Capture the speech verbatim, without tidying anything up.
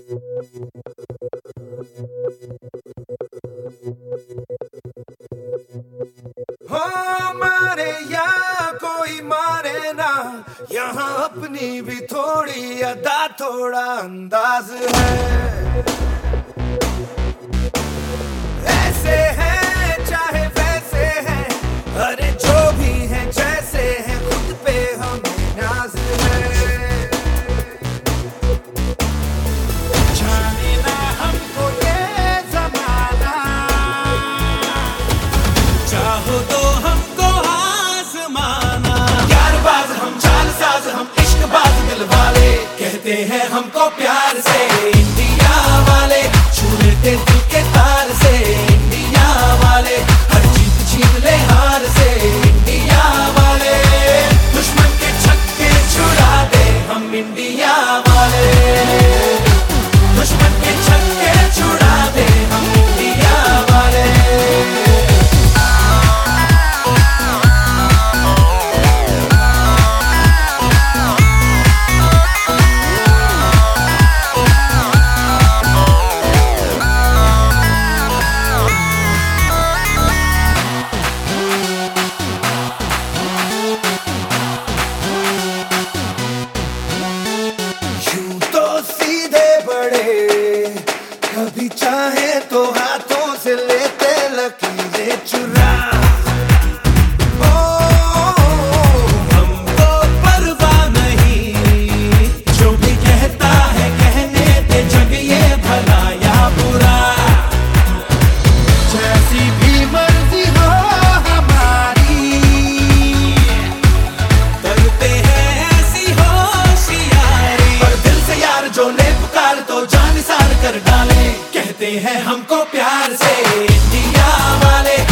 हो मारे या कोई मारे ना, यहाँ अपनी भी थोड़ी अदा थोड़ा अंदाज है। ऐसे हैं चाहे वैसे हैं, अरे जो भी हैं जैसे हैं, खुद पे हमें नाज है। जाने ना हमको ये ज़माना, चाहो तो हमको आज़माना। यारबाज़ हम, चालसाज़ हम, इश्कबाज़ दिल वाले, कहते हैं हमको प्यार से इंडिया वाले। छू लेते दिल के तार से इंडिया वाले, हर जीत छीन ले हार से इंडिया वाले। दुश्मन के छक्के छुड़ा दे हम इंडिया वाले, दुश्मन के छक्के छुड़ा दे हम इंडिया वाले। कभी चाहे तो हाथों से लेते लकीरें चुरा। ओ, हमको परवाह नहीं, जो भी कहता है कहने दे, जग ये भला या बुरा। जैसी भी मर्जी हो हमारी, करते हैं ऐसी होशियारी। पर दिल से यार जो ने पुकार तो जान निसार कर डाले, कहते हैं हमको प्यार से इंडिया वाले।